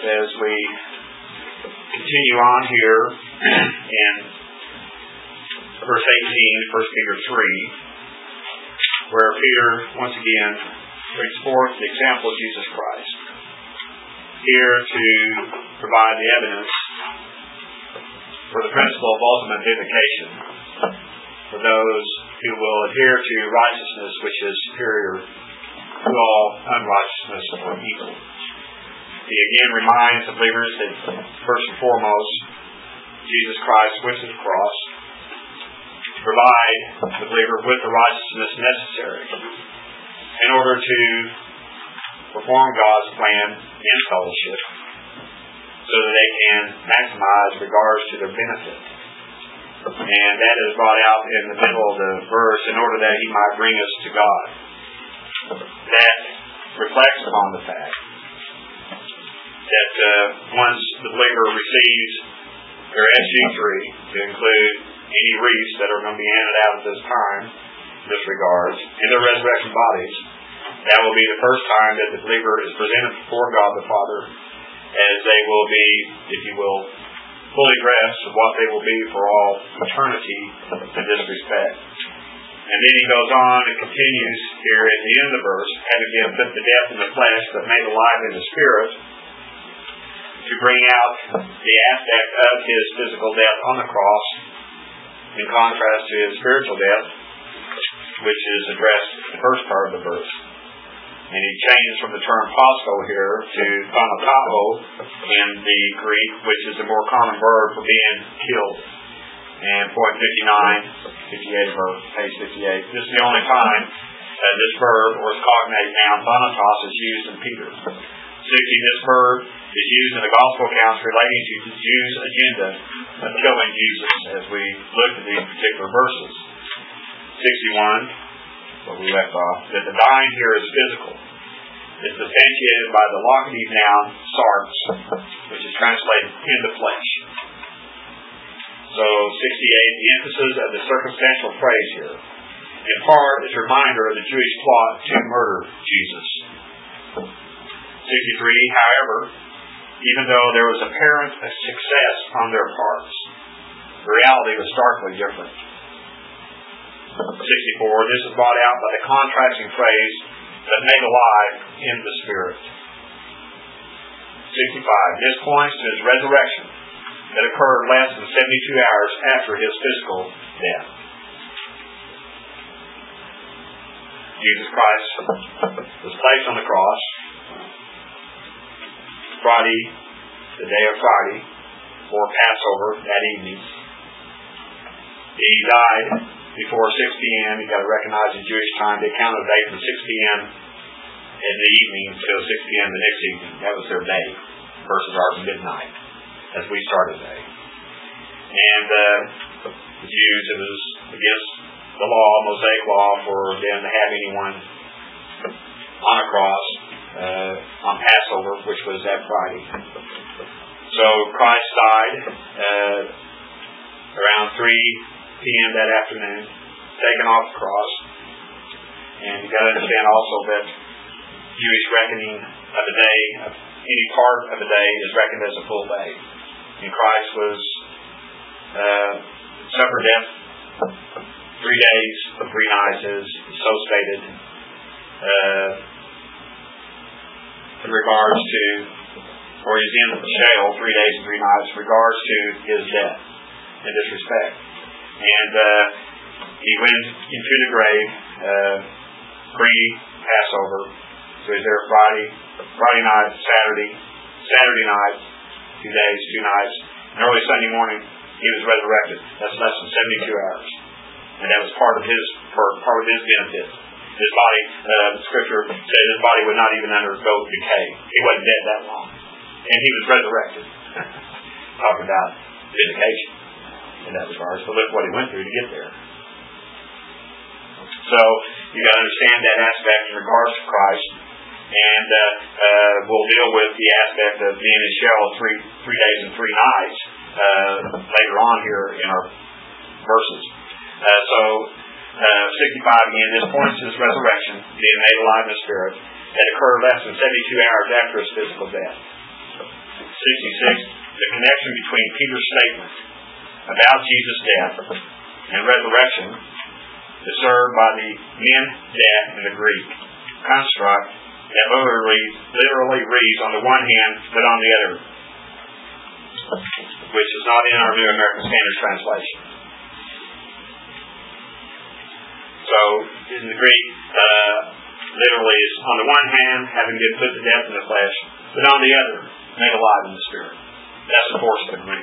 as we continue on here in verse 18, 1 Peter 3, where Peter once again brings forth the example of Jesus Christ, here to provide the evidence for the principle of ultimate vindication for those who will adhere to righteousness which is superior to all unrighteousness or evil. He again reminds the believers that first and foremost, Jesus Christ went to the cross to provide the believer with the righteousness necessary in order to perform God's plan in fellowship so that they can maximize regards to their benefit. And that is brought out in the middle of the verse, in order that He might bring us to God. That reflects upon the fact that once the believer receives their SG3, to include any wreaths that are going to be handed out at this time, in this regards, in their resurrection bodies, that will be the first time that the believer is presented before God the Father, as they will be, if you will, fully dressed of what they will be for all eternity in this respect. And then he goes on and continues here at the end of the verse, having been put to death in the flesh, but made alive in the spirit, to bring out the aspect of His physical death on the cross, in contrast to His spiritual death, which is addressed in the first part of the verse. And he changes from the term paschal here to thanatao in the Greek, which is a more common verb for being killed. And point 58 of page 58. This is the only time this verb, or its cognate noun, thanatos, is used in Peter. 60. This verb is used in the gospel accounts relating to the Jews' agenda of killing Jesus, as we look at these particular verses. 61. Where we left off, that the dying here is physical. It's substantiated by the locative noun sarx, which is translated in the flesh. So 68, the emphasis of the circumstantial phrase here, in part is a reminder of the Jewish plot to murder Jesus. 63, however, even though there was apparent success on their parts, the reality was starkly different. 64, this is brought out by the contrasting phrase, that made alive in the Spirit. 65, this points to His resurrection that occurred less than 72 hours after His physical death. Jesus Christ was placed on the cross Friday, the day of Friday, for Passover that evening. He died before 6 p.m. You've got to recognize in Jewish time, they count a day from 6 p.m. in the evening until 6 p.m. the next evening. That was their day versus our midnight as we start a day. And the Jews, it was against the law, Mosaic law, for them to have anyone on a cross on Passover, which was that Friday. So Christ died around 3 p.m. that afternoon, taken off the cross. And you've got to understand also that Jewish reckoning of the day, of any part of the day, is reckoned as a full day. And Christ was suffered death 3 days, 3 nights, as so stated, in regards to, or he's in Sheol 3 days and 3 nights, in regards to His death in this respect. And He went into the grave pre-Passover. So He's there Friday night, Saturday night, 2 days, 2 nights. And early Sunday morning, He was resurrected. That's less than 72 hours. And that was part of His benefit. His body, Scripture said His body would not even undergo decay. He wasn't dead that long. And He was resurrected. Talk about vindication in that regard. So look what He went through to get there. So you got to understand that aspect in regards to Christ. And we'll deal with the aspect of being in Sheol 3 days and 3 nights later on here in our verses. 65 again, this points to His resurrection, being made alive in the Spirit, that occurred less than 72 hours after His physical death. 66, the connection between Peter's statement about Jesus' death and resurrection is served by the men dat in the Greek construct that literally reads on the one hand, but on the other, which is not in our New American Standard Translation. So, in the Greek, literally is on the one hand, having been put to death in the flesh, but on the other, made alive in the Spirit. That's the force of the Greek.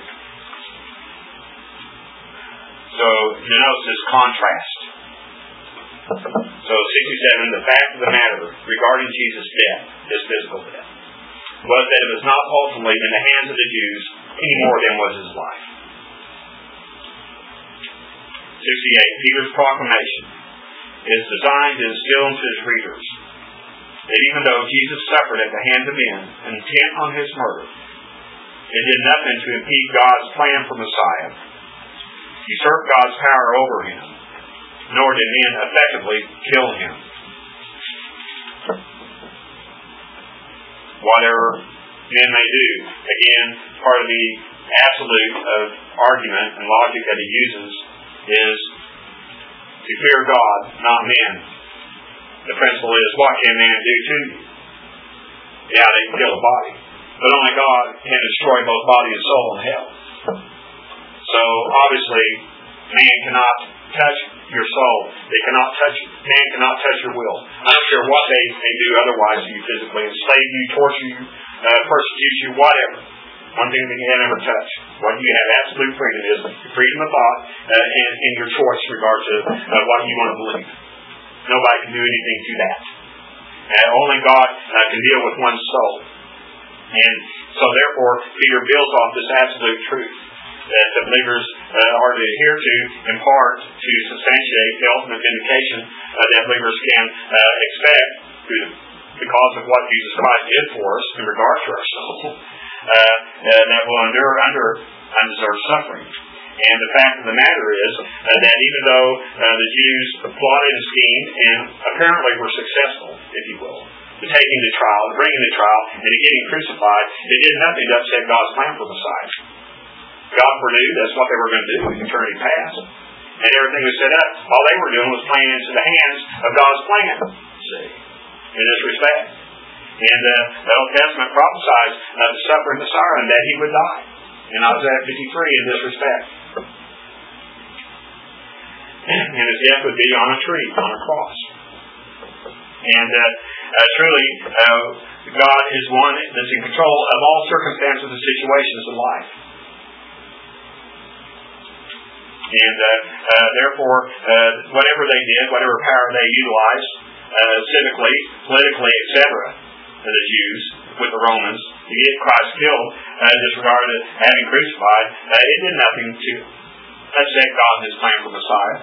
So, you notice this contrast. So, 67, the fact of the matter regarding Jesus' death, his physical death, was that it was not ultimately in the hands of the Jews any more than was his life. 68, Peter's proclamation is designed to instill into his readers that even though Jesus suffered at the hands of men intent on his murder, it did nothing to impede God's plan for Messiah, usurp God's power over him, nor did men effectively kill him. Whatever men may do, again, part of the absolute of argument and logic that he uses is to fear God, not men. The principle is, what can man do to you? Yeah, they can kill the body, but only God can destroy both body and soul in hell. So, obviously, man cannot touch your soul. Man cannot touch your will. I don't care what they do otherwise to you physically, enslave you, torture you, persecute you, whatever. One thing they can never touch. What you have absolute freedom is freedom of thought and your choice in regard to what you want to believe. Nobody can do anything to that. Only God can deal with one's soul. And so therefore, Peter builds off this absolute truth that the believers are to adhere to, in part, to substantiate the ultimate vindication that believers can expect because of what Jesus Christ did for us in regard to our soul, that will endure under undeserved suffering. And the fact of the matter is that even though the Jews plotted and schemed and apparently were successful, if you will, to take him to trial, to bring him to trial, and to get him crucified, they did nothing to upset God's plan for Messiah. God foreknew that's what they were going to do in eternity past. And everything was set up. All they were doing was playing into the hands of God's plan, see, in this respect. And the Old Testament prophesies the suffering Messiah and that he would die. In Isaiah 53 in this respect. And his death would be on a tree, on a cross. And truly, God is one that's in control of all circumstances and situations in life. And therefore, whatever they did, whatever power they utilized, civically, politically, etc., the Jews with the Romans to get Christ killed, disregarded having crucified, it did nothing to upset God and his plan for Messiah.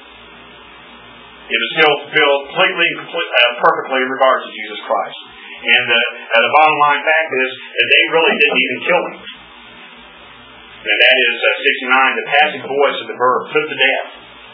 It was still fulfilled completely and perfectly in regard to Jesus Christ. And the bottom line fact is that they really didn't even kill him. And that is 69, the passive voice of the verb, put to death.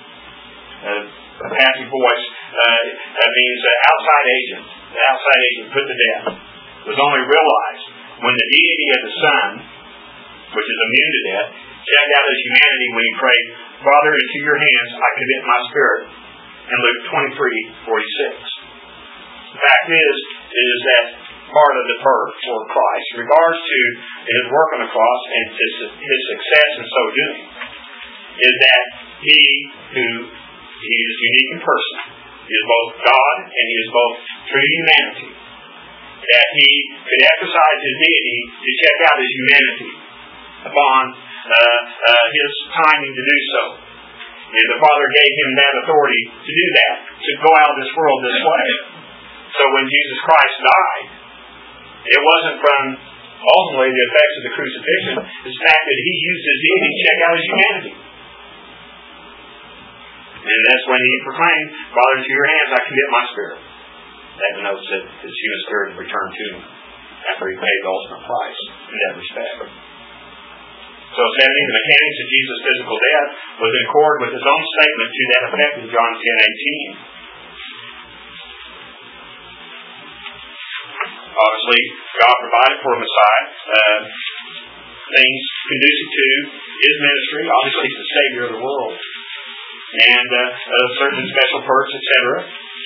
A passive voice means outside agent. The outside agent put to death was only realized when the deity of the Son, which is immune to death, checked out his humanity when he prayed, Father, into your hands I commit my spirit, in Luke 23:46. The fact is that part of the verb for Christ, in regards to his work on the cross and his success in so doing, is that he is unique in person. He is both God and he is both true humanity. That he could exercise his deity to check out his humanity upon his timing to do so. And the Father gave him that authority to do that, to go out of this world this way. So when Jesus Christ died, it wasn't from ultimately the effects of the crucifixion, it's the fact that he used his deity to check out his humanity. And that's when he proclaimed, Father, into your hands I commit my spirit. That denotes that his human spirit had returned to him after he paid the ultimate price in that respect. So 70, the mechanics of Jesus' physical death was in accord with his own statement to that effect in John 10:18. Obviously, God provided for a Messiah things conducive to his ministry. Obviously, he's the Savior of the world. And certain special perks, etc.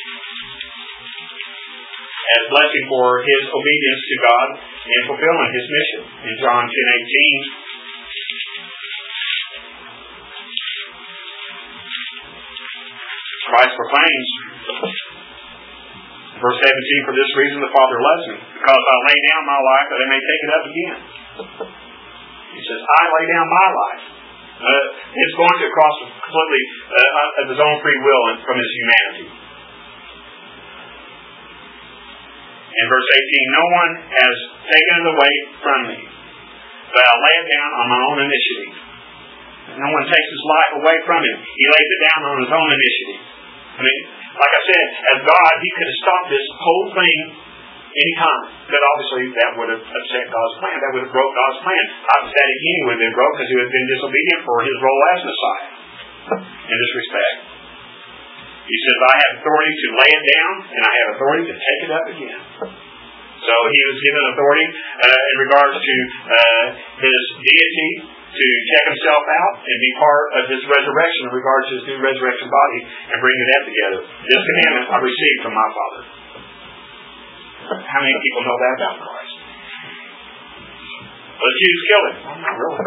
As blessing for his obedience to God and fulfilling his mission. In John 10:18, Christ proclaims, verse 17, for this reason the Father loves me, because I lay down my life that I may take it up again. He says, I lay down my life. It's going to cross completely of his own free will and from his humanity. In verse 18, no one has taken it away from me, but I lay it down on my own initiative. No one takes his life away from him. He lays it down on his own initiative. I mean, like I said, as God, he could have stopped this whole thing any time. But obviously, that would have upset God's plan. That would have broke God's plan. Not that he would have been broke because he would have been disobedient for his role as Messiah. In this respect. He says, I have authority to lay it down, and I have authority to take it up again. So he was given authority in regards to his deity to check himself out and be part of his resurrection in regards to his new resurrection body and bringing that together. This commandment I received from my Father. How many people know that about Christ? Well, the Jews killed him. Oh, not really.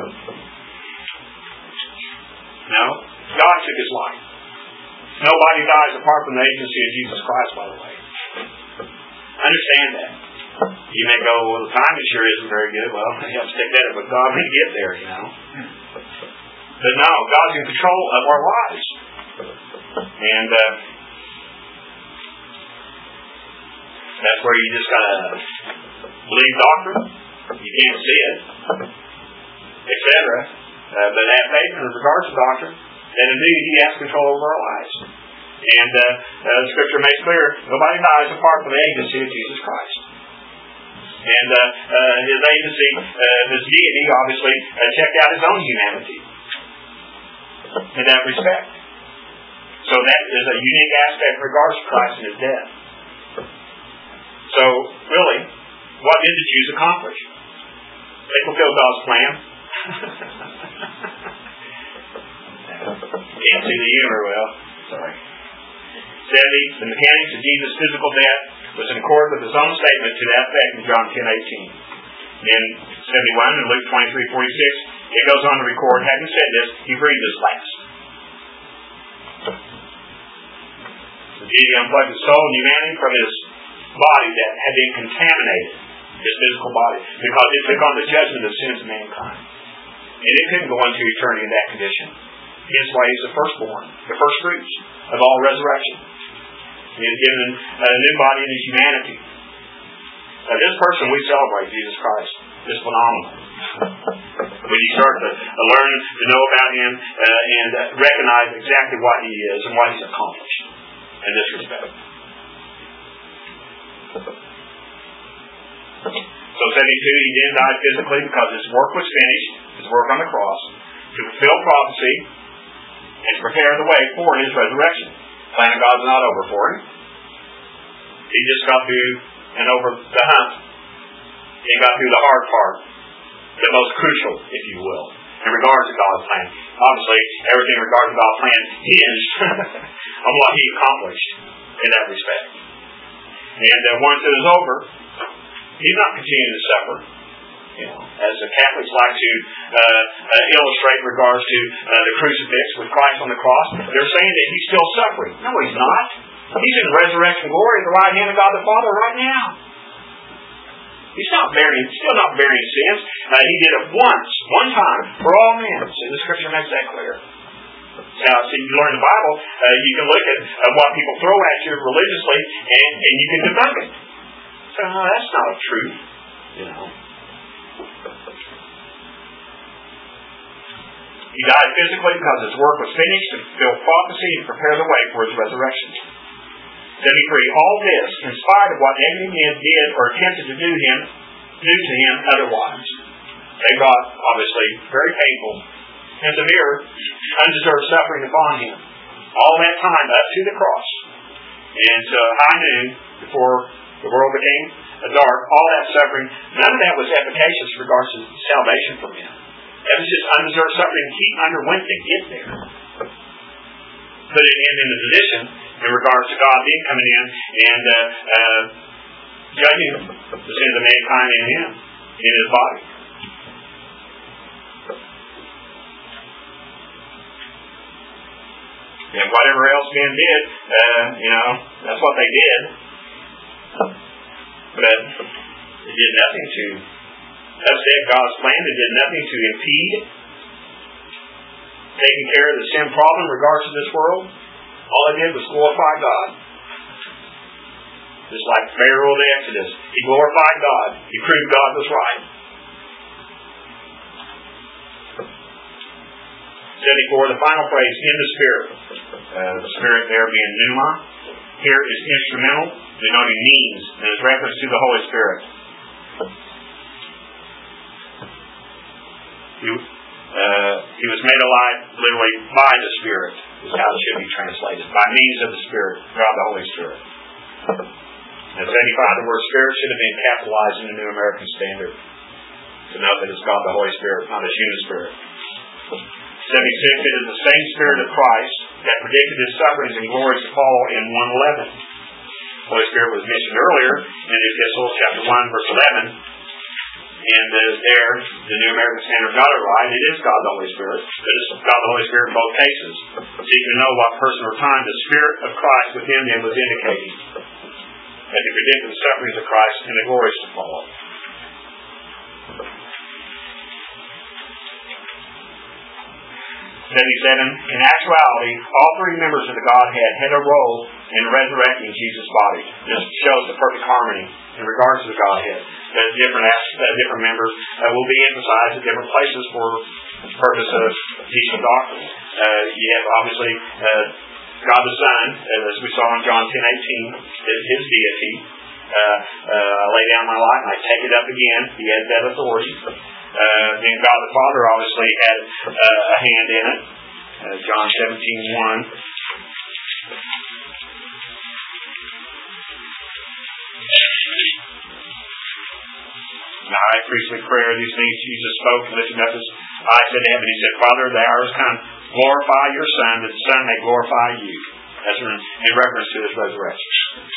No. God took his life. Nobody dies apart from the agency of Jesus Christ, by the way. Understand that. You may go, well, the timing sure isn't very good. Well, you have to take that up with God when you get there, you know. But no, God's in control of our lives. And that's where you just gotta believe doctrine. You can't see it, etc. But have faith in regards to doctrine, that indeed he has control over our lives. And the Scripture makes clear, nobody dies apart from the agency of Jesus Christ. And his agency, his deity, obviously checked out his own humanity in that respect. So that is a unique aspect in regards to Christ and his death. So, really, what did the Jews accomplish? They fulfilled God's plan. Can't see the humor well. Sorry. 70, the mechanics of Jesus' physical death was in accord with his own statement to that effect in John 10:18. In 71 and Luke 23:46, it goes on to record, having said this, he breathed his last. The deity unplugged his soul and humanity from his body that had been contaminated, his physical body, because it took on the judgment of sins of mankind. And it couldn't go into eternity in that condition. Hence why he's the firstborn, the first fruits of all resurrection. He is given a new body in his humanity. This person we celebrate, Jesus Christ, is phenomenal. When you start to learn to know about him and recognize exactly what he is and what he's accomplished in this respect. So 72, he then died physically because his work was finished, his work on the cross, to fulfill prophecy and to prepare the way for his resurrection. The plan of God's not over for him. He just got through and over the hump. He got through the hard part, the most crucial, if you will, in regards to God's plan. Obviously, everything in regards to God's plan hinged on what he accomplished in that respect. And once it is over, he's not continuing to suffer. You know, as the Catholics like to illustrate in regards to the crucifix with Christ on the cross, they're saying that he's still suffering. No, he's not. He's in resurrection glory at the right hand of God the Father right now. He's still not bearing sins. He did it once, one time, for all men. So the Scripture makes that clear. Now, see, you learn the Bible, you can look at what people throw at you religiously, and you can debunk it. So, no, that's not a truth, you know. He died physically because his work was finished to fulfill prophecy and prepare the way for his resurrection. 73. All this, in spite of what enemy men did or attempted to do to him otherwise. They brought, obviously, very painful and severe, undeserved suffering upon him. All that time up to the cross. And so high noon, before the world became dark, all that suffering, none of that was efficacious in regards to salvation for men. That was just undeserved suffering he underwent to get there. Putting him in the position in regards to God being coming in and judging the sins of mankind in him, in his body. And whatever else men did, that's what they did. But it did nothing to upset God's plan. It did nothing to impede taking care of the sin problem in regards to this world. All it did was glorify God. Just like Pharaoh of the Exodus. He glorified God. He proved God was right. 74, the final phrase, in the Spirit. The Spirit there being pneuma. Here is instrumental, denoting means, and is reference to the Holy Spirit. He was made alive literally by the Spirit, is how it should be translated. By means of the Spirit, God the Holy Spirit. And 75, the word Spirit should have been capitalized in the New American Standard to note that it's God the Holy Spirit, not His human spirit. 76, it is the same Spirit of Christ that predicted His sufferings and glories to follow in 1:11. The Holy Spirit was mentioned earlier in the Epistle, chapter 1, verse 11. And there, the New American Standard got it right. It is God the Holy Spirit. But it's God the Holy Spirit in both cases. Seeking to know what person or time the Spirit of Christ within them was indicating. That they predicted the sufferings of Christ and the glories to follow. 77. In actuality, all three members of the Godhead had a role in resurrecting Jesus' body. This shows the perfect harmony in regards to the Godhead. The different members will be emphasized at different places for the purpose of teaching doctrine. You have obviously God the Son, as we saw in John 10:18, is His deity. I lay down my life and I take it up again. He has that authority. Then God the Father obviously had a hand in it. John 17:1. Now, I priestly prayer, these things Jesus spoke, lifting up His eyes to heaven. He said, Father, the hour has come. Glorify your Son, that the Son may glorify you. That's in reference to His resurrection.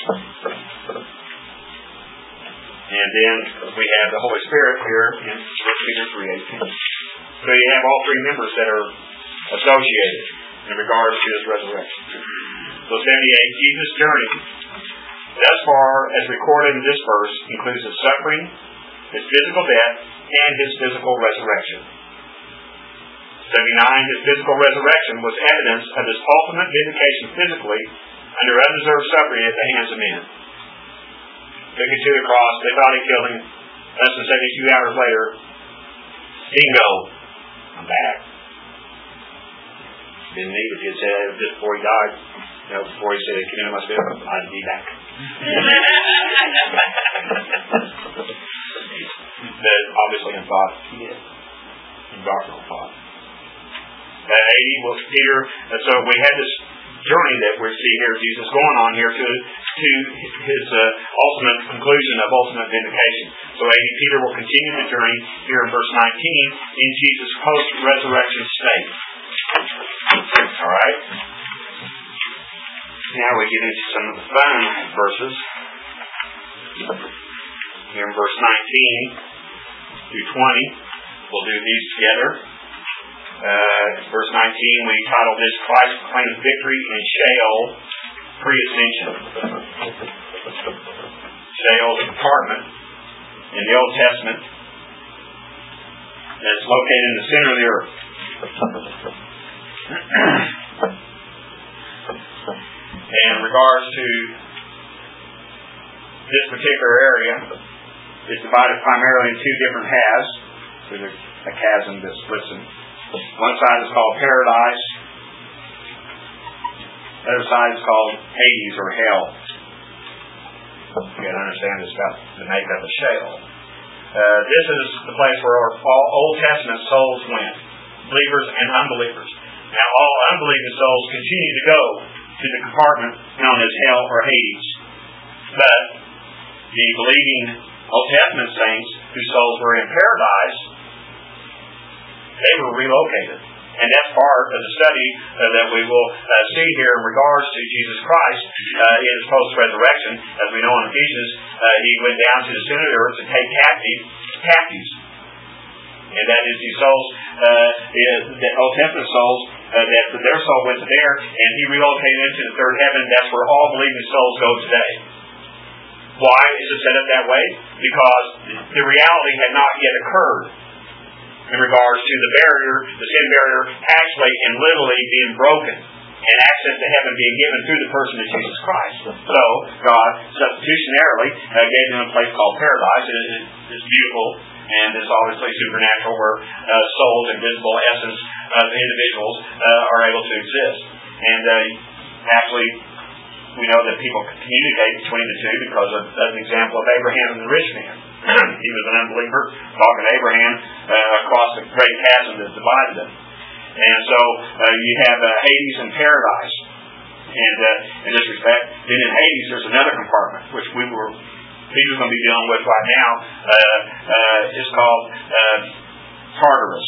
And then we have the Holy Spirit here in 1 Peter 3:18. So you have all three members that are associated in regards to His resurrection. So 78, Jesus' journey, thus far as recorded in this verse, includes His suffering, His physical death, and His physical resurrection. 79, His physical resurrection was evidence of His ultimate vindication physically under undeserved suffering at the hands of men. Took Him to the cross. They thought He killed Him. Less than 72 hours later, bingo, I'm back. Didn't need it. He said just before He died, before He said He committed my spirit, I'd be back. But obviously in thought, He did. In doctrinal thought. 80 was Peter. And so we had this journey that we see here, Jesus going on here to His ultimate conclusion of ultimate vindication. So 80, Peter will continue the journey here in verse 19 in Jesus' post-resurrection state. Alright? Now we get into some of the fun verses. Here in verse 19 through 20, we'll do these together. Verse 19, we titled this Christ Claims Victory in Sheol Pre-Ascension. Sheol is a compartment in the Old Testament that's located in the center of the earth. And in regards to this particular area, it's divided primarily in two different halves. There's a chasm that splits them. One side is called Paradise. The other side is called Hades or Hell. You got to understand this about the makeup of Sheol. This is the place where all Old Testament souls went, believers and unbelievers. Now, all unbelieving souls continue to go to the compartment known as Hell or Hades. But the believing Old Testament saints whose souls were in paradise, they were relocated. And that's part of the study that we will see here in regards to Jesus Christ in his post-resurrection. As we know in Ephesians, he went down to the center of the earth to take captives. And that is the souls, the Old Testament souls, that their soul went to there, and he relocated into the third heaven. That's where all believing souls go today. Why is it set up that way? Because the reality had not yet occurred in regards to the barrier, the sin barrier, actually and literally being broken, and access to heaven being given through the person of Jesus Christ. So, God substitutionarily gave them a place called paradise. It's beautiful, and it's obviously supernatural, where souls and visible essence of individuals are able to exist. And actually, we know that people can communicate between the two because of an example of Abraham and the rich man. He was an unbeliever talking to Abraham across the great chasm that divided them. And so you have Hades and paradise. And in this respect, then in Hades there's another compartment, which Peter's going to be dealing with right now. It's called Tartarus.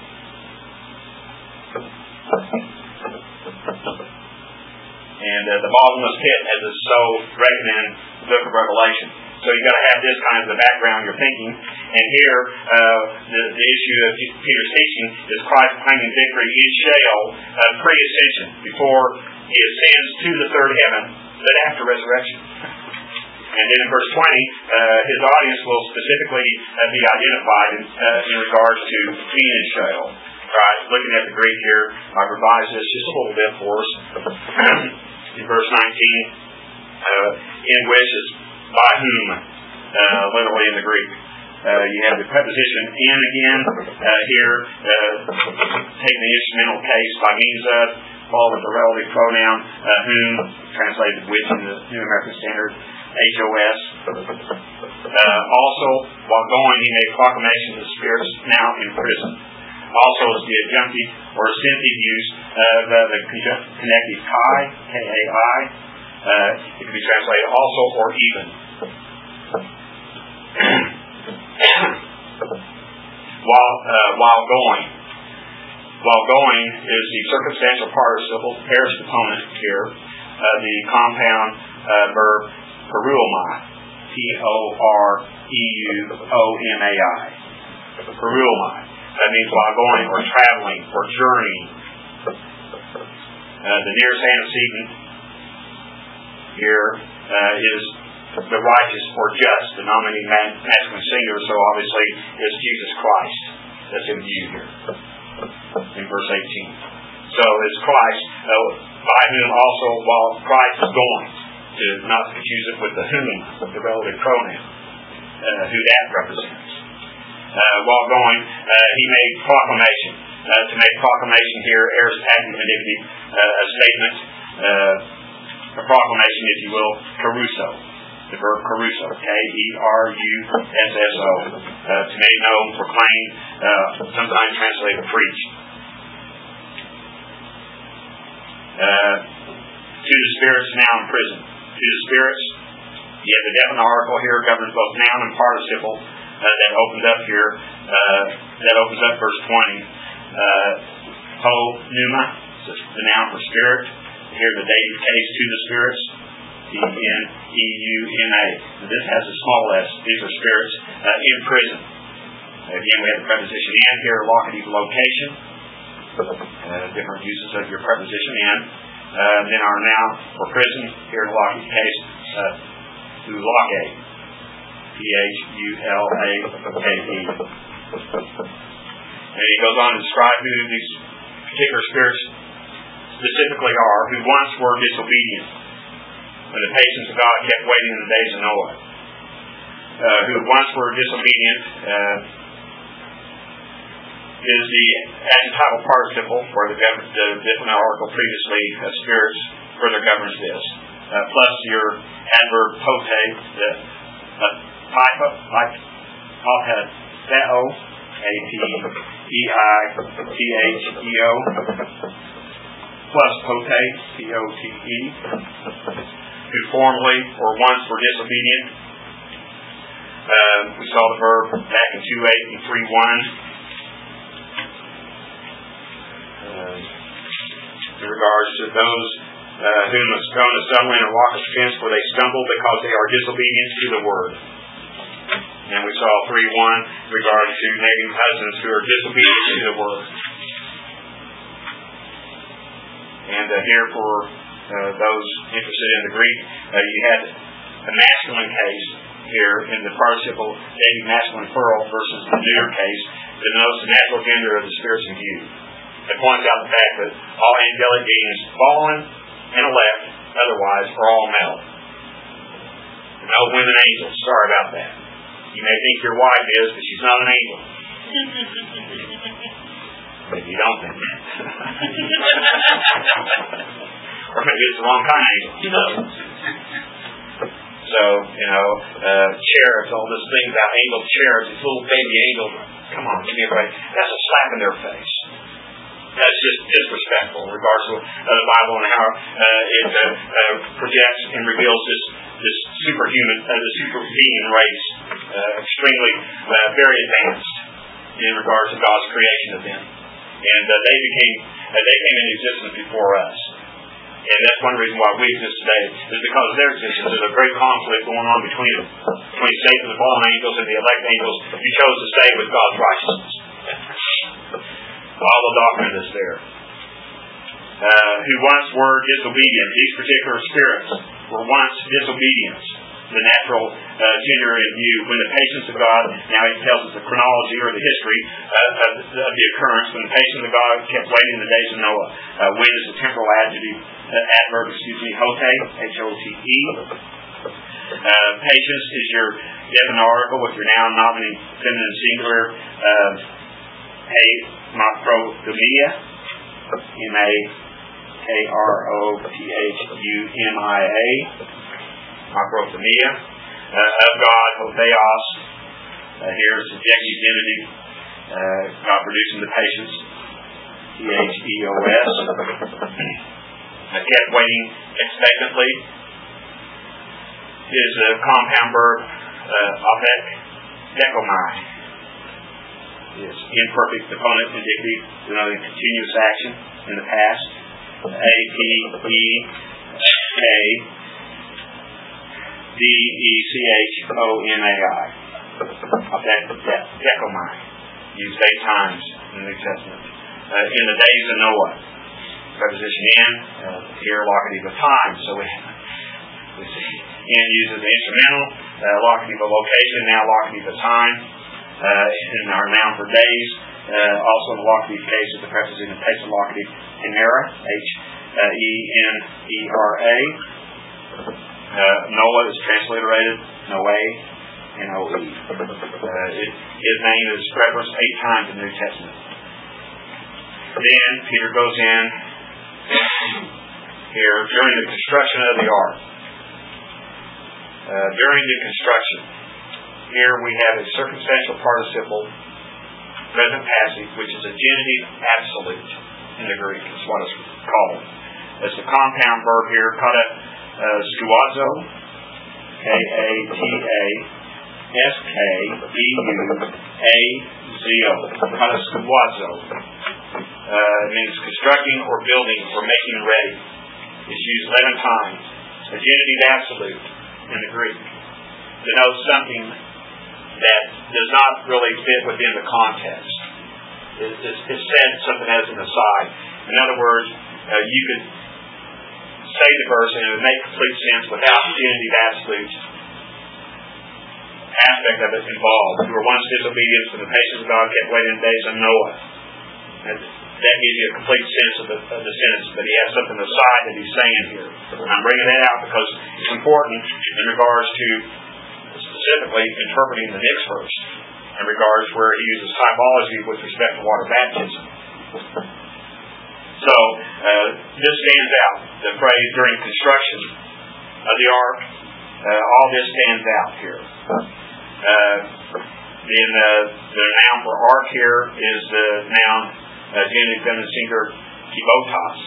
And the bottomless pit, as is so reckoned in the book of Revelation. So you've got to have this kind of the background you're thinking. And here, the issue of Peter's teaching is Christ claiming victory in Sheol pre-ascension, before he ascends to the third heaven, but after resurrection. And then in verse 20, his audience will specifically be identified in regards to being in Sheol. Right, looking at the Greek here, I've revised this just a little bit for us. In verse 19, in which is by whom, literally in the Greek. You have the preposition in again here, taking the instrumental case by means of, followed with the relative pronoun whom, translated with in the New American Standard, HOS. Also, while going, he made proclamation to the spirits now in prison. Also is the adjunctive or assentive use of the connective kai, K-A-I. It can be translated also or even. While going. While going is the circumstantial participle, aorist component here, the compound verb peruomai, P-O-R-E-U-O-M-A-I. Peruomai. That means while going or traveling or journeying. The nearest antecedent here is the righteous or just, the nominative masculine singular, so obviously is Jesus Christ. That's in view here in verse 18. So it's Christ, by whom also while Christ is going, to not confuse it with the whom, the relative pronoun, who that represents. While going, he made proclamation. To make proclamation here, aorist active indicative, a statement, a proclamation, if you will, caruso. The verb caruso, K-E-R-U-S-S-O. To make known, proclaim, sometimes translated preach. To the spirits now in prison. To the spirits, you have the definite article here, governs both noun and participle. That opens up here. That opens up verse 20. Ho pneuma, the noun for spirit. Here the dative case to the spirits. P-N-E-U-M-A. This has a small s. These are spirits in prison. Again, we have the preposition in here, locative location. Different uses of your preposition in. Then our noun for prison, here in the locative case, ulake. P-H-U-L-A-K-E. And he goes on to describe who these particular spirits specifically are, who once were disobedient, when the patience of God kept waiting in the days of Noah. Who once were disobedient is the adjectival participle, where the definite article previously, spirits, further governs this. Plus your adverb pote, Pateo, A-P-E-I-T-H-E-O, plus pote, P-O-T-E, who formerly or once were disobedient, We saw the verb back in 2:8 and 3:1. In regards to those whom a stone is stumbling and walk offense, for they stumble because they are disobedient to the word. And we saw 3:1 in regards to native husbands who are disobedient to the word. And here for those interested in the Greek, you had a masculine case here in the participle dative masculine plural versus the neuter case that denotes the natural gender of the spirits in view. It points out the fact that all angelic beings, fallen and elect, otherwise, are all male. No women angels. Sorry about that. You may think your wife is, but she's not an angel. But you don't think that. Or maybe it's the wrong kind of angel. Who knows? So, cherubs, all this thing about angel cherubs, these little baby angels, come on, give me a break. That's a slap in their face. That's just disrespectful in regards to the Bible and how it projects and reveals this superhuman, the super being race, extremely, very advanced in regards to God's creation of them. And they came into existence before us. And that's one reason why we exist today, is because of their existence. There's a great conflict going on between Satan, the fallen angels, and the elect angels who chose to stay with God's righteousness. All the doctrine is there. Who once were disobedient. These particular spirits were once disobedient. The natural gender in view. When the patience of God, now he tells us the chronology or the history of the occurrence. When the patience of God kept waiting in the days of Noah. When is the temporal adverb, hote, H-O-T-E. Patience is your definite article with your noun, nominative, feminine, singular. Macrothumia, M-A-K-R-O-T-H-U-M-I-A, macrothumia, of God, hotheos, here subjective genitive, God producing the patience, T-H-E-O-S, kept waiting expectantly, is a compound verb, avek, dekomai. Is imperfect opponent indicative, denoting continuous action in the past. A-P-E-K-D-E-C-H-O-M-A-I. Dekomai. Used 8 times in the New Testament. In the days of Noah. Preposition in, here locative of time. So we see in uses the instrumental, locative of location, now locative of time. In our noun for days, also in the locative case of the preposition in place of locative Henera, H-E-N-E-R-A. Noah is transliterated Noe, N-O-E. His name is referenced 8 times in the New Testament. Then Peter goes in here during the construction of the ark. During the construction. Here we have a circumstantial participle, present passive, which is a genitive absolute in the Greek. That's what it's called. It's a compound verb here, kata skuazo, K-A-T-A-S-K-E-U-A-Z-O, kata skuazo. It means constructing or building or making ready. It's used 11 times. A genitive absolute in the Greek denotes something that does not really fit within the context. It's said something as an aside. In other words, you could say the verse and it would make complete sense without the genitive absolute aspect of it involved. Who were once disobedient to the patience of God kept waiting in the days of Noah. And that gives you a complete sense of the sentence, but he has something aside that he's saying here. I'm bringing that out because it's important in regards to specifically interpreting the next verse in regards where he uses typology with respect to water baptism. So, this stands out. The phrase during construction of the ark, all this stands out here. Then the noun for ark here is the noun genitive feminine singular kibotos.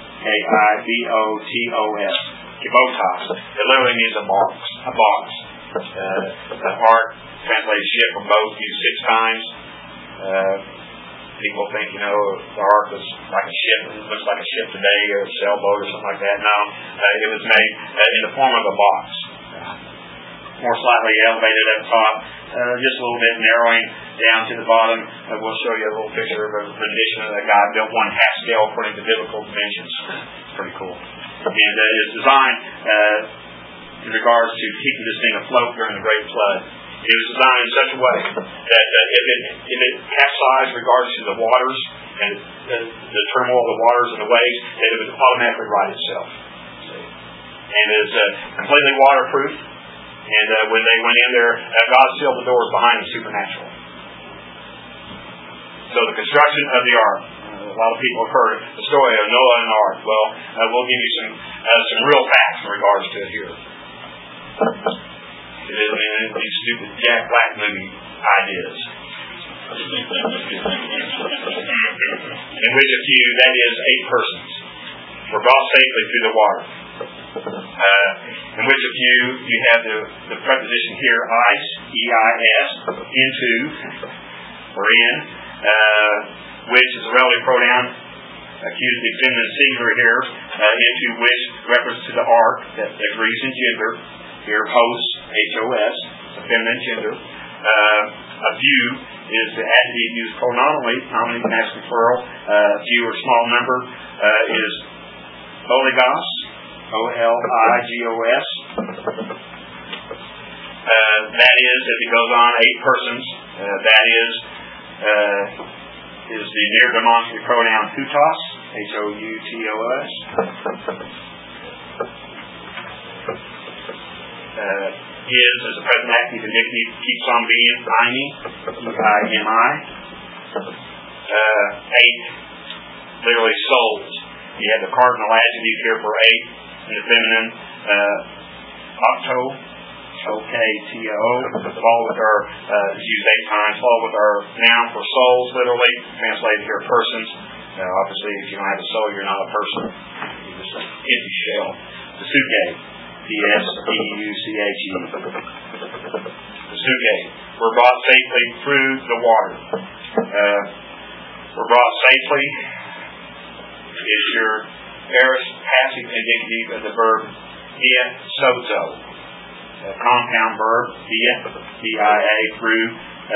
K-I-B-O-T-O-S. Kibotos. It literally means a box. Ark, translated ship or boat, used 6 times. People think, the ark was like a ship, it looks like a ship today, or a sailboat or something like that. No, it was made in the form of a box. More slightly elevated at the top, just a little bit narrowing down to the bottom. We'll show you a little picture of a rendition of that guy built 1/2 scale according to biblical dimensions. It's pretty cool. And it's designed in regards to keeping this thing afloat during the Great Flood. It was designed in such a way that if it capsized in regards to the waters and the turmoil of the waters and the waves, that it would automatically right itself. And it's completely waterproof. And when they went in there, God sealed the doors behind them supernaturally. So the construction of the ark. A lot of people have heard the story of Noah and the ark. Well, we'll give you some real facts in regards to it here. It isn't these stupid Jack Black movie ideas. In which a few, that is 8 persons, were brought safely through the water. In which of you have the preposition here, ice, E-I-S, into, or in, which is a relative pronoun, accusative feminine singular here, into which reference to the ark that agrees in gender. Here, hos, H-O-S, a feminine gender. A few is the adjective used pronominally, nominative masculine plural. Few or small number is oligos, O-L-I-G-O-S. That is, as it goes on, 8 persons. That is the near demonstrative pronoun hutos, H-O-U-T-O-S. Is as a present active indicative, keeps on being, I-M-I. 8, literally souls. You have the cardinal adjective here for 8, in the feminine, octo, O-K-T-O, followed with our, is used 8 times, followed with our noun for souls, literally, translated here persons. Obviously, if you don't have a soul, you're not a person. You're just an empty shell. The suke, P-S-E-U-C-H-E. The suke were brought safely through the water. Were brought safely is your aorist passive indicative of the verb dia sozo. A compound verb, dia, D-I-A, through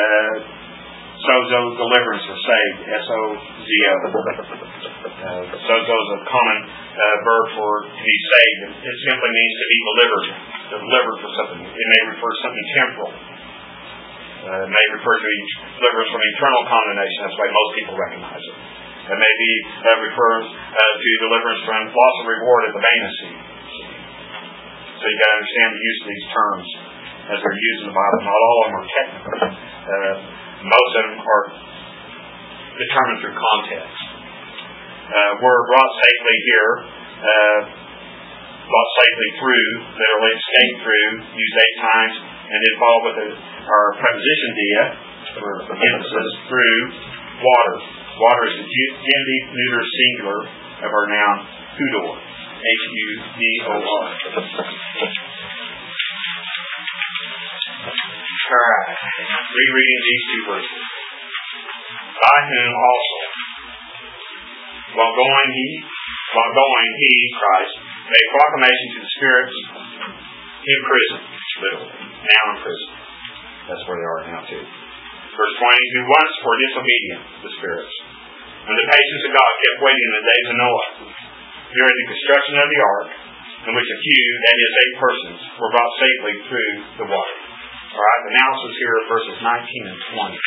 sozo, deliverance or saved, S-O-Z-O. Sozo is a common verb for to be saved. It simply means to be delivered for something. It may refer to something temporal. It may refer to deliverance from eternal condemnation. That's why most people recognize it. It may be refers to deliverance from loss of reward at the Bema seat. So you got to understand the use of these terms as they're used in the Bible. Not all of them are technical. Most of them are determined through context. We're brought safely here, brought safely through, literally escaped through, used 8 times, and then followed with our preposition dia, for emphasis, through water. Water is the genitive neuter singular of our noun hudor, H-U-D-O-R. Alright, rereading these 2 verses. By whom also, while going he, Christ, made proclamation to the spirits in prison, literally, now in prison. That's where they are now too. Verse 20, who once were disobedient, the spirits, when the patience of God kept waiting in the days of Noah, during the construction of the ark, in which a few, that is 8 persons, were brought safely through the water. Alright, the analysis here of verses 19 and 20.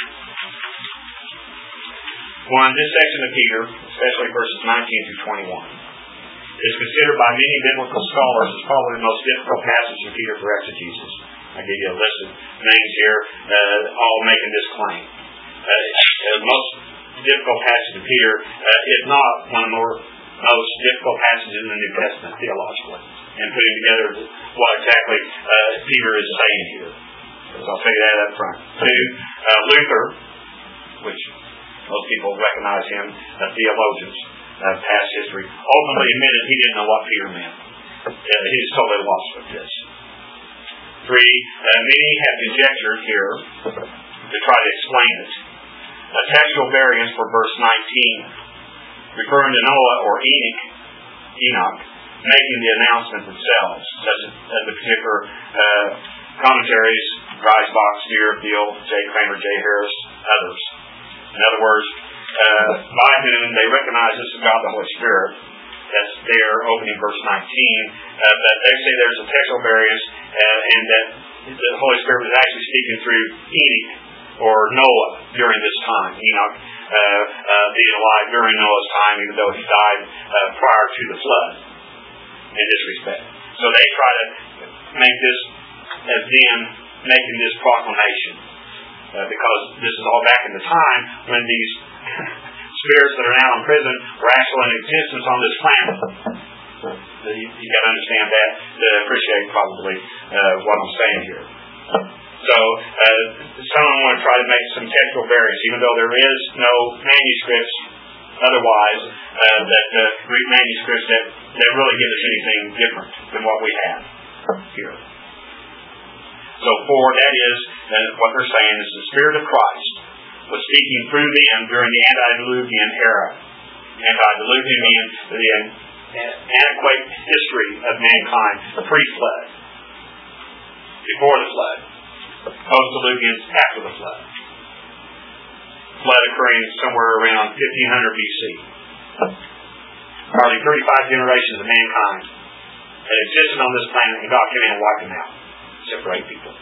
One, this section of Peter, especially verses 19 through 21, is considered by many biblical scholars as probably the most difficult passage of Peter for exegesis. I give you a list of names here, all making this claim. The most difficult passage of Peter, if not one of the most difficult passages in the New Testament theologically, and putting together what exactly Peter is saying here. So I'll say that up front. 2, Luther, which most people recognize him, theologians of past history, ultimately admitted he didn't know what Peter meant. He was totally lost with this. 3, many have conjectured here to try to explain it. A textual variance for verse 19, referring to Noah or Enoch, making the announcement themselves, such as the particular commentaries, Dreisbach, Deerfield, J. Kramer, J. Harris, others. In other words, by whom they recognize this is God the Holy Spirit. That's there, opening verse 19. But they say there's a textual variance, and that the Holy Spirit was actually speaking through Enoch or Noah during this time. Enoch being alive during Noah's time, even though he died prior to the flood in this respect. So they try to make this as them making this proclamation. Because this is all back in the time when these spirits that are now in prison were actually in existence on this planet. You've got to understand that to appreciate probably what I'm saying here. So someone want to try to make some textual variance, even though there is no manuscripts otherwise, that Greek manuscripts that really give us anything different than what we have here. So that is what they're saying is the Spirit of Christ was speaking through them during the antediluvian era. Antediluvian means the antiquate history of mankind, pre-flood, before the flood, post-diluvians after the flood. Flood occurring somewhere around 1500 BC. Hardly 35 generations of mankind that existed on this planet, and God came in and wiped them out. Except for 8 people.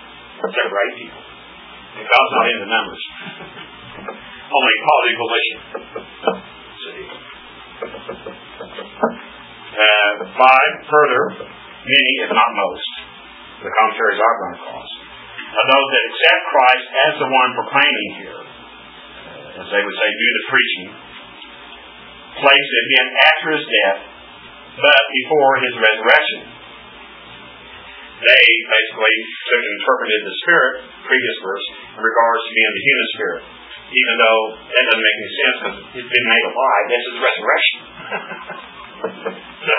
And God's not in the numbers. Only quality volition. Five, further, many, if not most, the commentaries are going across, of those that accept Christ as the one proclaiming here, as they would say, do the preaching, placed it in after his death, but before his resurrection. They basically took and interpreted the Spirit, previous verse, in regards to being the human spirit. Even though that doesn't make any sense because it's been made alive. That's his resurrection. So,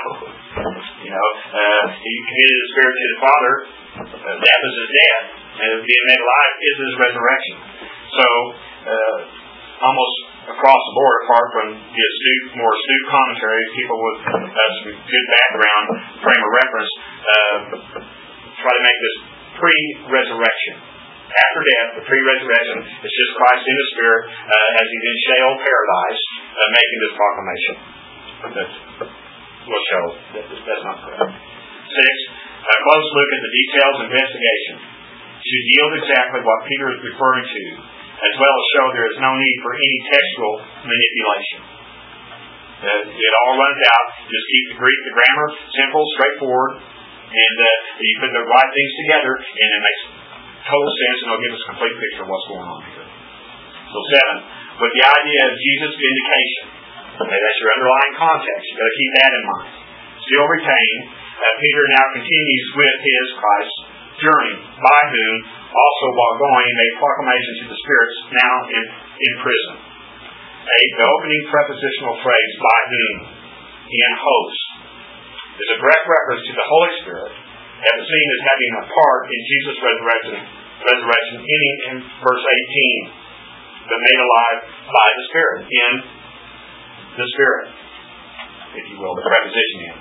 he committed his spirit to the Father. That was his death. And being made alive is his resurrection. So, almost across the board, apart from the more astute commentaries, people with some good background, frame of reference, try to make this pre-resurrection. After death, the pre-resurrection, it's just Christ in the Spirit as he's in Sheol paradise making this proclamation. We'll show that's not correct. 6, a close look at the details of investigation should yield exactly what Peter is referring to, as well as show there is no need for any textual manipulation. It all runs out. Just keep the Greek, the grammar, simple, straightforward, and you put the right things together, and it makes total sense, and it'll give us a complete picture of what's going on here. So 7, with the idea of Jesus' vindication. Okay, that's your underlying context. You've got to keep that in mind. Still retained, Peter now continues with his Christ journey, by whom also while going he made proclamation to the spirits now in prison. 8, the opening prepositional phrase, by whom, in host, is a direct reference to the Holy Spirit, that was seen as having a part in Jesus' resurrection, ending in verse 18, but made alive by the Spirit, in the Spirit, if you will, the preposition in,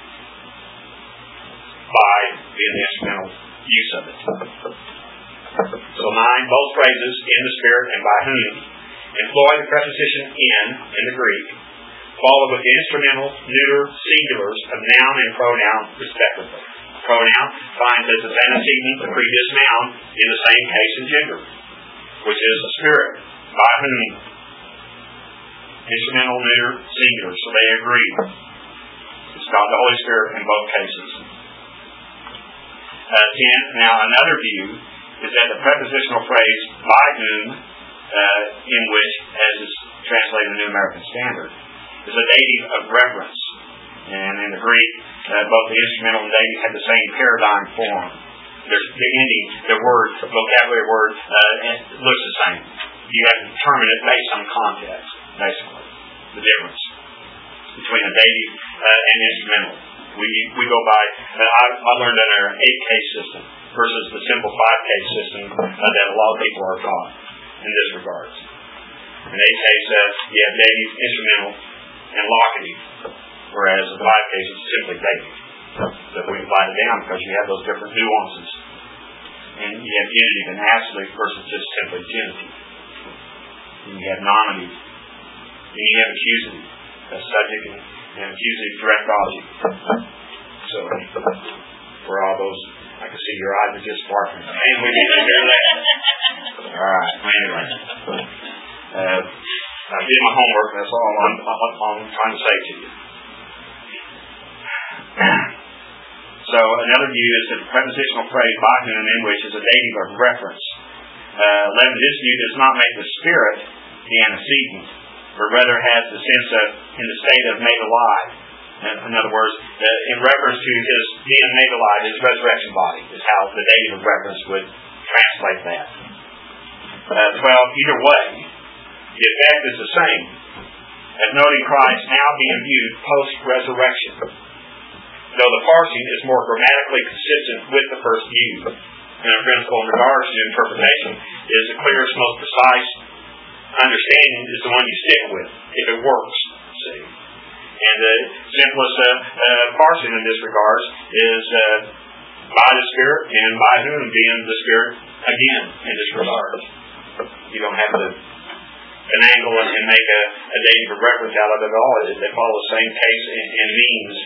by being the instrumental use of it. So 9, both phrases, in the Spirit and by whom, employ the preposition in the Greek, followed with the instrumental, neuter, singulars of noun and pronoun, respectively. Pronoun finds as its antecedent the previous noun in the same case and gender, which is the Spirit, by whom. Instrumental, neuter, singular, so they agree. It's God the Holy Spirit in both cases. 10, now another view is that the prepositional phrase, by whom, in which, as is translated in the New American Standard, is a dative of reference. And in the Greek, both the instrumental and dative have the same paradigm form. There's the ending, the word, vocabulary word, looks the same. You have to determine it based on context, basically, the difference between a dative and instrumental. We go by, I learned in our 8-case system, versus the simple 5-case system that a lot of people are taught in this regard. An 8-case says you have dative, instrumental, and locative, whereas the 5-case is simply dative. So we divide it down because you have those different nuances. And you have genitive and absolute versus just simply genitive. And you have nominative. And you have accusative. A subject and accusative direct object. So, for all those, I can see your eyes are just sparkling. And we need to hear that. Alright, anyway. I did my homework, that's all I'm trying to say to you. So, another view is that the prepositional phrase by whom in which is a dative of reference. This view does not make the spirit the antecedent, but rather has the sense of in the state of made alive. In other words, in reference to his being made alive, his resurrection body is how the dative of reference would translate that. 12. Either way, the effect is the same, as noting Christ now being viewed post-resurrection, though the parsing is more grammatically consistent with the first view. And a principle in regards to interpretation is the clearest, most precise understanding is the one you stick with, if it works. See? And the simplest parsing in this regard is by the Spirit and by whom being the Spirit again in this regard. You don't have to finagle and make a dative of reference out of it at all. They follow the same case and means.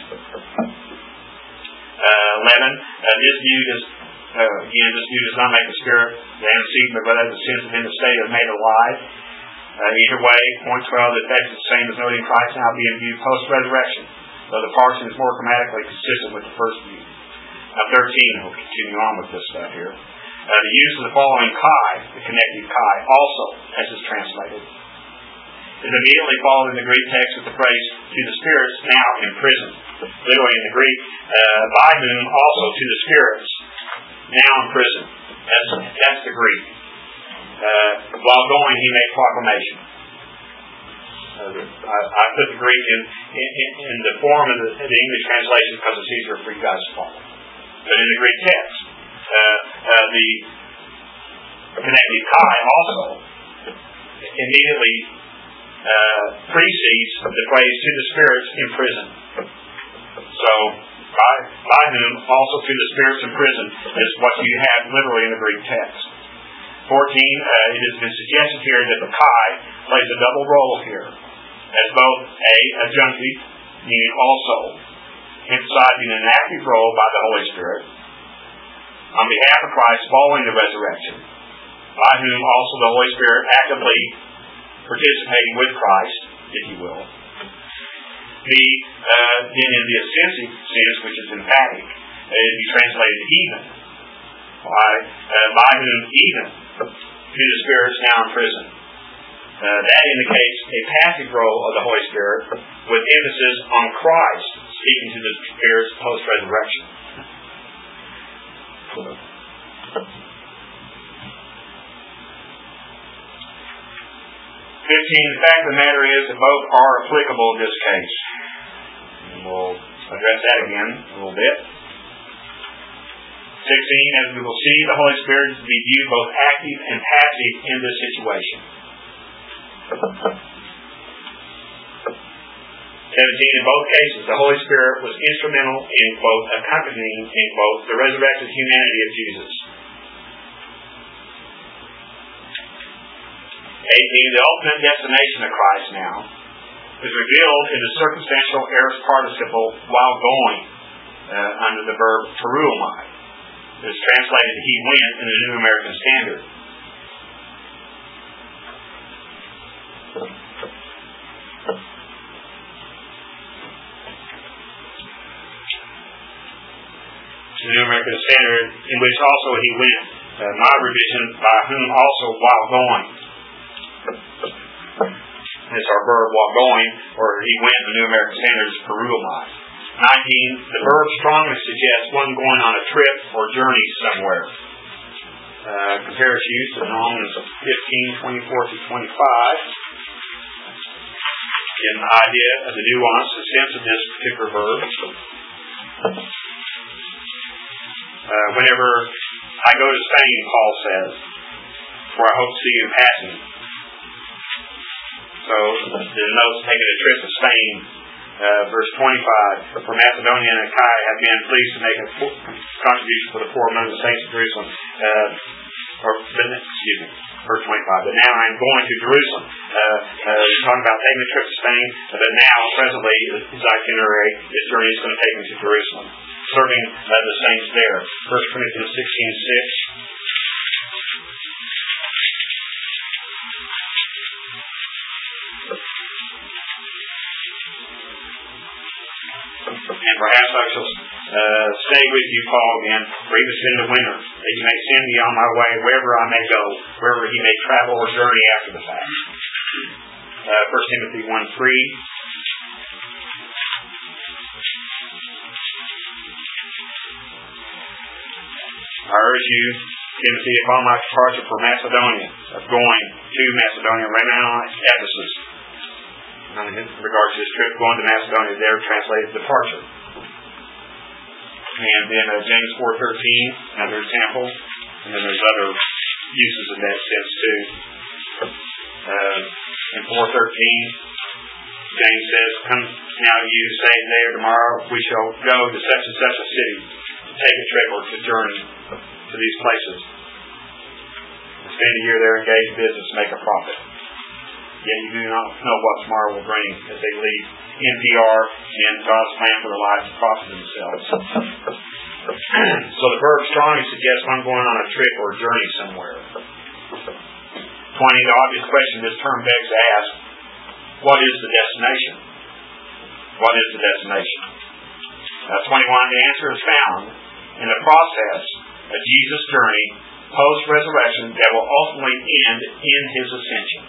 11. This view does not make the Spirit the antecedent, but as a sense of in the state of made alive. Either way, point 12, the text is the same as noting Christ now being viewed post-resurrection, though the parsing is more grammatically consistent with the first view. 13, we'll continue on with this stuff here. The use of the following kai, the connective kai, also, as is translated, is immediately followed in the Greek text with the phrase, to the spirits now in prison. Literally in the Greek, by whom also to the spirits now in prison. That's the Greek. While going, he made proclamation. I put the Greek in the form of the English translation because it's easier for you guys to follow. But in the Greek text, the connective kai also immediately precedes the phrase to the spirits in prison. So, by whom also to the spirits in prison is what you have literally in the Greek text. 14, it has been suggested here that the kai plays a double role here, as both adjunctive, meaning also, emphasizing an active role by the Holy Spirit, on behalf of Christ following the resurrection, by whom also the Holy Spirit actively participating with Christ, if you will. Then in the assensive sense, which is emphatic, it would be translated even. By whom even to the spirits now in prison. That indicates a passive role of the Holy Spirit with emphasis on Christ speaking to the spirits post-resurrection. 15, the fact of the matter is that both are applicable in this case. And we'll address that again a little bit. 16, as we will see, the Holy Spirit is to be viewed both active and passive in this situation. 17, in both cases, the Holy Spirit was instrumental in, quote, accompanying, in quote, the resurrected humanity of Jesus. 18, the ultimate destination of Christ now is revealed in the circumstantial aorist participle while going under the verb teruomai. It is translated he went in the New American Standard. The New American Standard, in which also he went. My revision, by whom also while going. It's our verb while going, or he went in the New American Standard is peruomai. 19, the verb strongly suggests one going on a trip or journey somewhere. Compare its use to Romans 15, 24 through 25. Get an idea of the nuance, the sense of this particular verb. Whenever I go to Spain, Paul says, for I hope to see you in passing. So the notes taking a trip to Spain. Verse 25, for Macedonia and Achaia have been pleased to make a contribution for the poor among the saints of Jerusalem. Verse 25, but now I am going to Jerusalem. Talking about taking a trip to Spain, but now, presently, his itinerary, his journey is going to take him to Jerusalem, serving the saints there. 1 Corinthians 16:6. And perhaps I shall stay with you, Paul, again, or even spend the winter, that you may send me on my way wherever I may go, wherever he may travel or journey after the fact. 1 Timothy 1:3. I urge you, Timothy, upon my departure for Macedonia, of going to Macedonia, remain on Ephesus. In regards to this trip, going to Macedonia, there translated departure. And then James 4:13, another example. And then there's other uses in that sense too. In 4:13, James says, come now you, say today or tomorrow, we shall go to such and such a city to take a trip or to journey to these places. Spend a year there, engage in business, make a profit. Yet you do not know what tomorrow will bring as they leave NPR and God's plan for their lives to profit themselves. So the verb strongly suggests I'm going on a trip or a journey somewhere. 20, the obvious question this term begs to ask, what is the destination? What is the destination? 21, the answer is found in the process of Jesus' journey post-resurrection that will ultimately end in his ascension.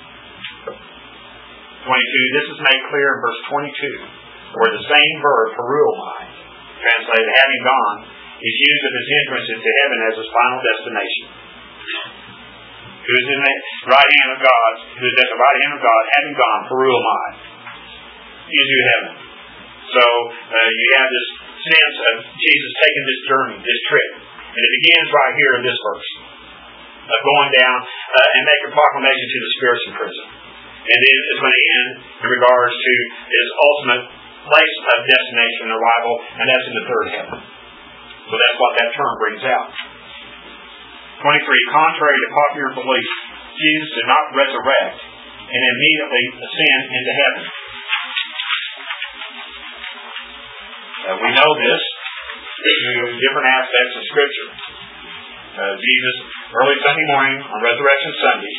22, this is made clear in verse 22, where the same verb, peruomai, translated having gone, is used of his entrance into heaven as his final destination. Who is in the right hand of God, who is at the right hand of God, having gone, peruomai, into heaven. So you have this sense of Jesus taking this journey, this trip. And it begins right here in this verse, of going down and making proclamation to the spirits in prison. And then it's going to end in regards to his ultimate place of destination and arrival, and that's in the third heaven. So that's what that term brings out. 23. Contrary to popular belief, Jesus did not resurrect and immediately ascend into heaven. We know this through different aspects of Scripture. Jesus, early Sunday morning on Resurrection Sunday,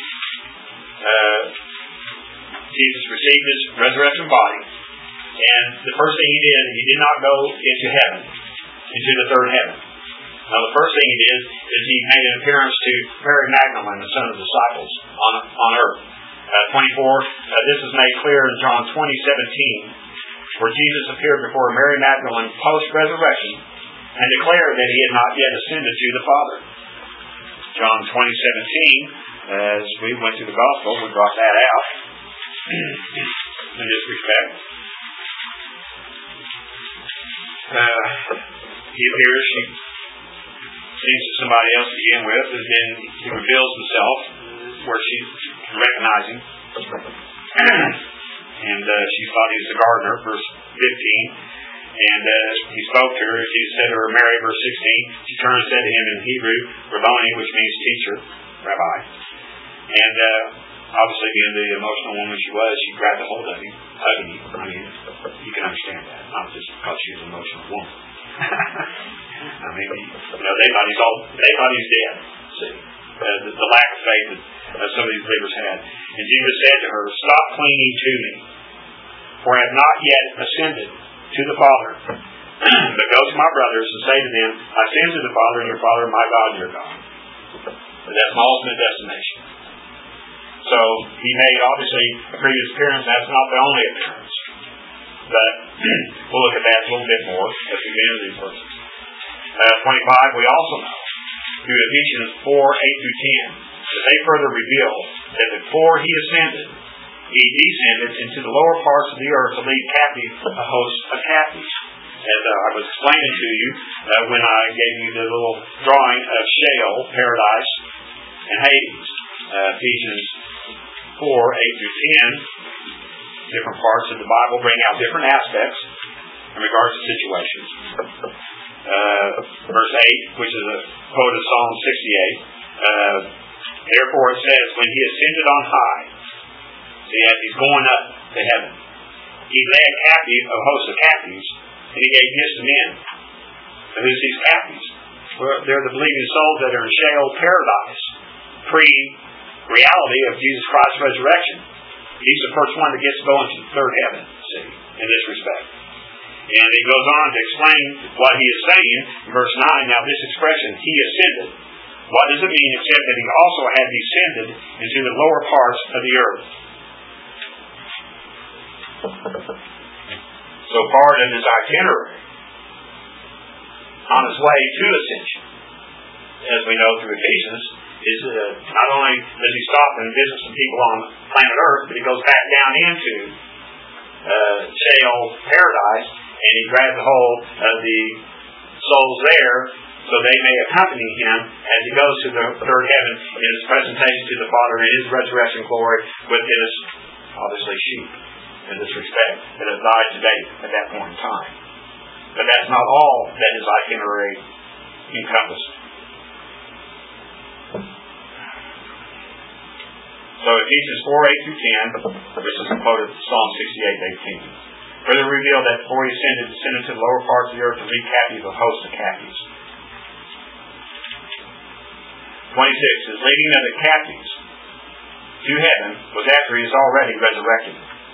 Jesus received his resurrection body, and the first thing he did not go into heaven, into the third heaven. Now the first thing he did is he made an appearance to Mary Magdalene, the son of the disciples, on earth. 24, this is made clear in John 20:17, where Jesus appeared before Mary Magdalene post-resurrection and declared that he had not yet ascended to the Father. John 20:17, as we went through the Gospel, we brought that out in this respect. He appears, she sees somebody else to begin with, and then he reveals himself where she can recognize him. And she thought he was the gardener, verse 15. And he spoke to her. Jesus said to her, Mary, verse 16. She turned and said to him in Hebrew, Rabboni, which means teacher, rabbi. And obviously, being the emotional woman she was, she grabbed a hold of him, hugging him. I mean, you can understand that, not just because she was an emotional woman. I mean, they thought he was dead. See, the lack of faith that some of these believers had. And Jesus said to her, stop clinging to me, for I have not yet ascended to the Father. But go to my brothers and say to them, I ascend to the Father and your Father, my God and your God. But that's my ultimate destination. So he made, obviously, a previous appearance. That's not the only appearance. But we'll look at that a little bit more as we get into these verses. 25, we also know through Ephesians 4:8-10 that they further reveal that before he ascended, he descended into the lower parts of the earth to lead captive a host of captives. as I was explaining to you when I gave you the little drawing of Sheol, paradise, and Hades. Ephesians 4, 8 through 10. Different parts of the Bible bring out different aspects in regards to situations. Verse 8, which is a quote of Psalm 68. Therefore it says, when he ascended on high, see, as he's going up to heaven, he led captive a host of captives, and he gave gifts to men. So who's these captives? Well, they're the believing souls that are in Sheol paradise, pre-reality of Jesus Christ's resurrection. He's the first one that gets to go into the third heaven, see, in this respect. And he goes on to explain what he is saying in verse 9. Now this expression, he ascended. What does it mean except that he also had descended into the lower parts of the earth? So part of his itinerary on his way to ascension, as we know through Ephesians, is not only does he stop and visit some people on planet Earth, but he goes back down into Sheol paradise, and he grabs a hold of the souls there so they may accompany him as he goes to the third heaven in his presentation to the Father in his resurrection glory with his, obviously, sheep in this respect that have died to date at that point in time. But that's not all that his itinerary encompassed. So Ephesians 4, 8 through 10, which is a quote of Psalm 68, 18. Further revealed that before he descended to the lower parts of the earth to lead captive a host of captives. 26. His leading of the captives to heaven was after he is already resurrected.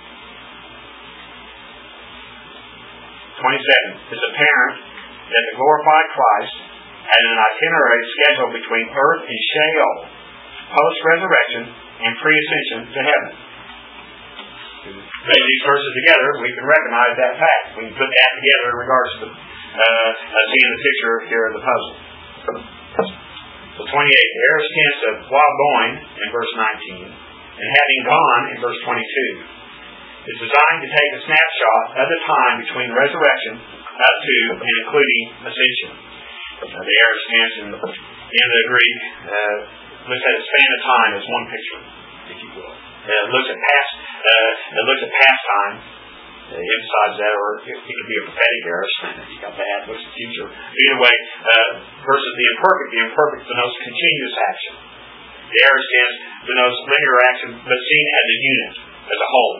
27. It's apparent that the glorified Christ had an itinerary scheduled between earth and Sheol, post-resurrection and pre-ascension to heaven. Putting these verses together, we can recognize that fact. We can put that together in regards to seeing the picture here of the puzzle. So 28, the aorist tense of while going in verse 19, and having gone in verse 22, is designed to take a snapshot of the time between resurrection up to and including ascension. The aorist tense in the Greek looks at a span of time as one picture, if you will. It looks at past time, emphasizes that, or it could be a prophetic aorist. You got that. Looks at the future. Either way, versus the imperfect. The imperfect denotes continuous action. The aorist tense denotes linear action, but seen as a unit, as a whole.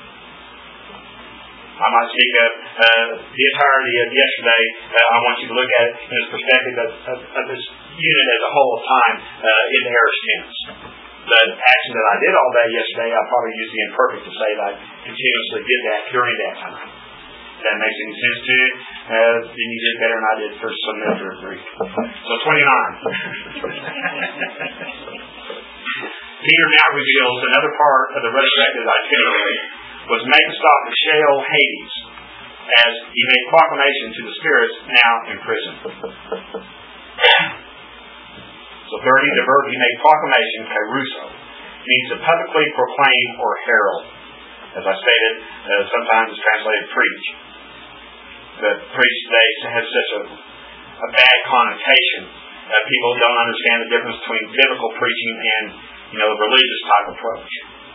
I might speak of the entirety of yesterday. I want you to look at it in this perspective of this unit as a whole of time in the aorist tense. The action that I did all day yesterday, I'll probably use the imperfect to say that I continuously did that during that time. If that makes any sense to you, then you did better than I did for some measure of Greek. So 29. Peter now reveals another part of the resurrected itinerary was make a stop at Sheol Hades, as he made proclamation to the spirits now in prison. So 30, the verb he made proclamation, kairuso, means to publicly proclaim or herald. As I stated, sometimes it's translated preach. But preach today has such a bad connotation. People don't understand the difference between biblical preaching and, the religious type approach.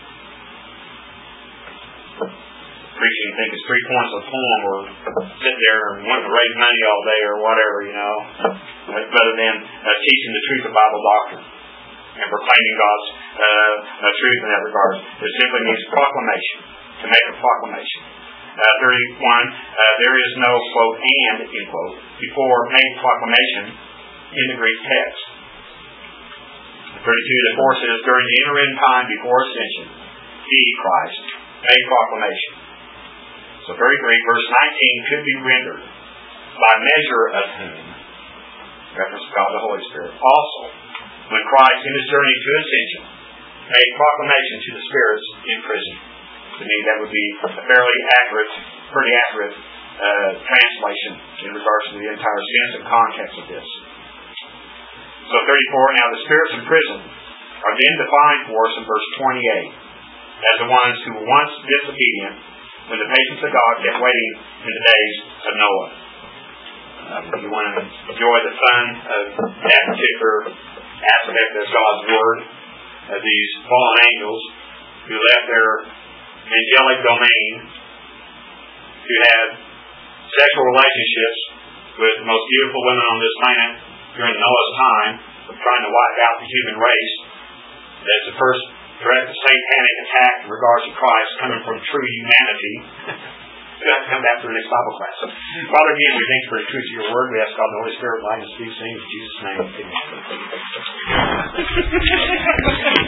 Preaching, think it's 3 points of a poem, or sit there and want to raise money all day, or whatever, rather than teaching the truth of Bible doctrine and proclaiming God's truth in that regard. It simply means proclamation, to make a proclamation. 31, there is no, quote, and, end quote, before made proclamation in the Greek text. 32, the force is during the interim time before ascension, he, Christ, made proclamation. So 33, verse 19 could be rendered by measure of whom, reference to God the Holy Spirit. Also, when Christ, in his journey to ascension, made proclamation to the spirits in prison. To me, that would be a fairly accurate, pretty accurate translation in regards to the entire sense and context of this. So 34, now the spirits in prison are then defined for us in verse 28 as the ones who were once disobedient when the patience of God kept waiting in the days of Noah. You want to enjoy the fun of that particular aspect of God's Word, of these fallen angels who left their angelic domain to have sexual relationships with the most beautiful women on this planet during Noah's time, trying to wipe out the human race. That's the first direct satanic attack in regards to Christ coming from true humanity. We have to come back to the next Bible class. Father, again, we thank you for the truth of your word. We ask God the Holy Spirit light and speak things in Jesus' name. Amen.